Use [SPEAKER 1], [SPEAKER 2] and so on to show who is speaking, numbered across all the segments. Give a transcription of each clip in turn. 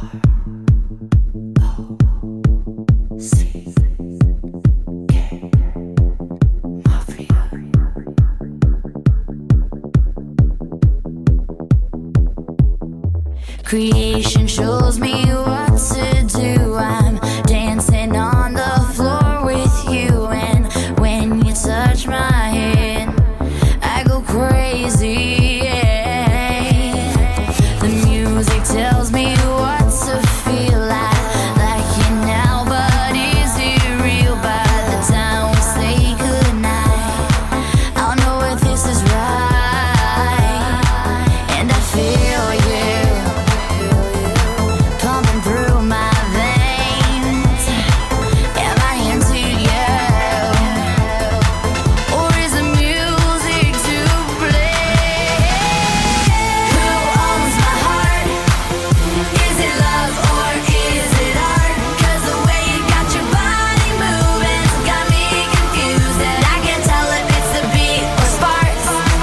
[SPEAKER 1] Creation shows me what to do. I'm dancing on the floor with you, and when you touch my hand, I go crazy. Yeah. The music tells me what to feel like it now, but is it real? By the time we say goodnight, I'll know if this is right, and I feel you pumping through my veins. Am I into you, or is the music to blame? Who owns my heart? Is it love or is it art? 'Cause the way you got your body moving's got me confused, and I can't tell if it's the beat or sparks.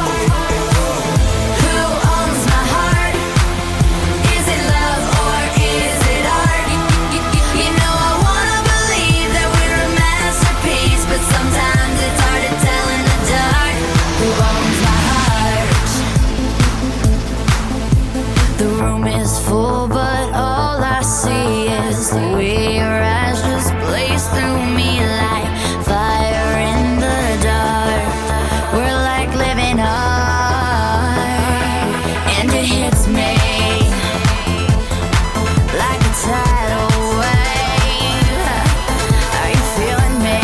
[SPEAKER 1] Who owns my heart? Is it love or is it art? You know I wanna believe that we're a masterpiece, but sometimes it's hard to tell in the dark. Who owns my heart? The room is full, but all I see is the way your eyes just blaze through me like fire in the dark. We're like living art, and it hits me like a tidal wave. Are you feeling me,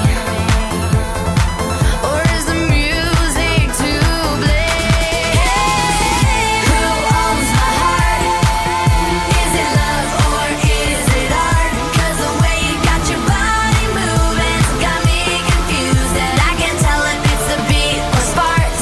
[SPEAKER 1] or is the music to blame? Who owns my heart? Is it love or is it art? 'Cause the way you got your body moving's got me confused, and I can't tell if it's the beat or sparks.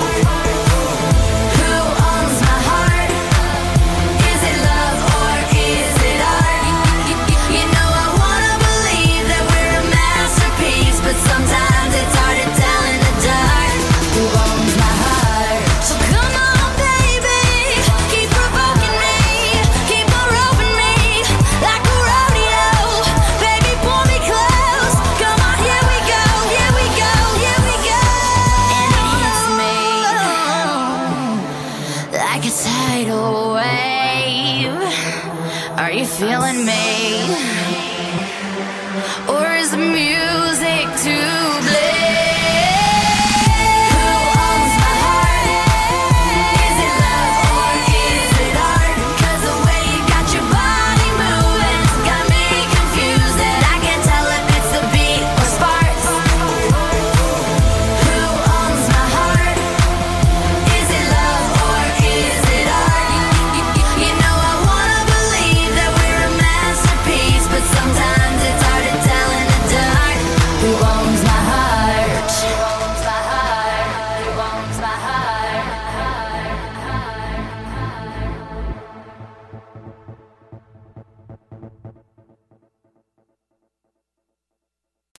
[SPEAKER 1] Who owns my heart? Is it love or is it art? You know I wanna believe that we're a masterpiece, but sometimes it's hard to tell in the dark. Who owns my heart? So come on, baby, keep provoking me, keep on roping me like a rodeo. Baby, pull me close. Come on, here we go, here we go, here we go. And it hits me like a tidal wave. Are you feeling me, or is the music